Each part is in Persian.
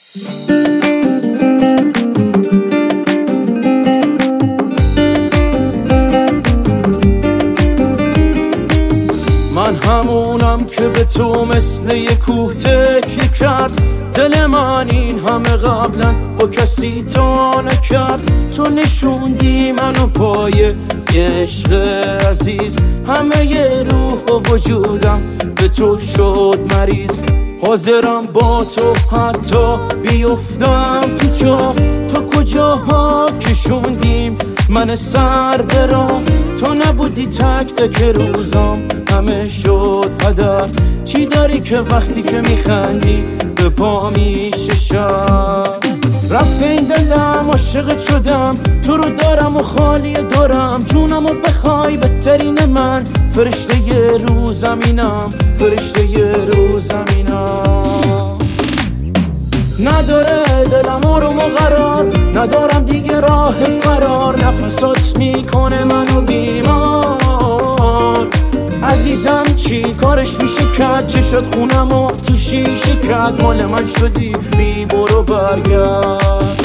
من همونم که به تو مثل یه کوه تکیه کرد. دل من این همه قبلا با کسی تا نکرد. تو نشوندی منو پای یه عشق عزیز. همه یه روح و وجودم به تو شد مریض. حاضرم با تو حتی بیفتم تو جا. تا کجاها کشوندیم من سر برام. تو نبودی تک تک روزام همه شد هدر. چی داری که وقتی که میخندی به پا میشه شب؟ رفت این دلم عاشقت شدم. تو رو دارم و خالی دارم. جونم و بخوای بهترین من. فرشته ی رو زمینم، فرشته ی رو زمینم. نداره دلم آروم و قرار. ندارم دیگه راه فرار. نفسات میکنه منو بیمار. عزیزم چی کارش میشه کرد؟ چشات خونم و تو شیشه کرد. مال من شدی بی برو برگرد.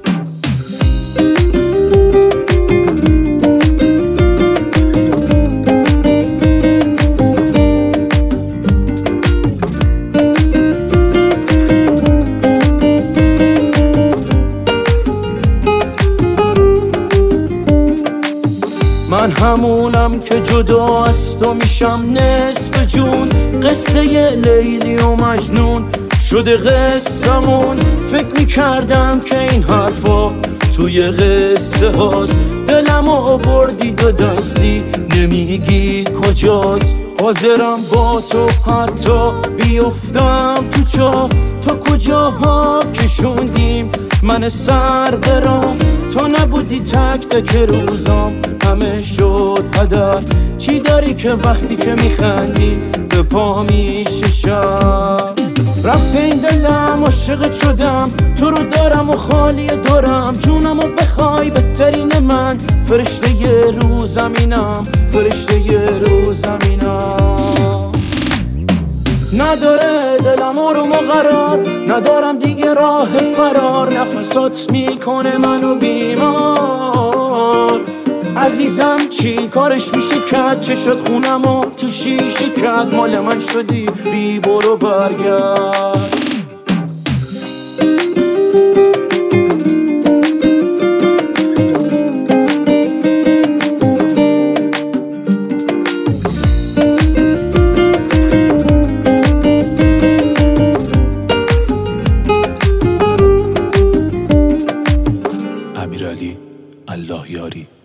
من همونم که جدا از تو میشم نصف جون. قصه لیلی و مجنون شده قصه‌مون. فکر میکردم که این حرفا توی قصه هاست. دلمو بردی دو دستی نمیگی کجاست. حاضرم با تو حتی بیفتم تو جا. تا کجاها کشوندیم من سر برام. تو نبودی تک تک روزام همه شد هدر. چی داری که وقتی که میخندی به پا میشه شب؟ رفت این دلم عاشقت شدم. تو رو دارم و خالی دارم. جونم و بخوای بهترین من. فرشته ی رو زمینم، فرشته ی رو زمینم. نداره دلم آروم و قرار. ندارم دیگه راه فرار. نفسات میکنه منو بیمار. عزیزم چی کارش میشه کرد؟ چشات خونم و تو شیشه کرد. مال من شدی بی برو برگرد. امیرعلی الله یاری.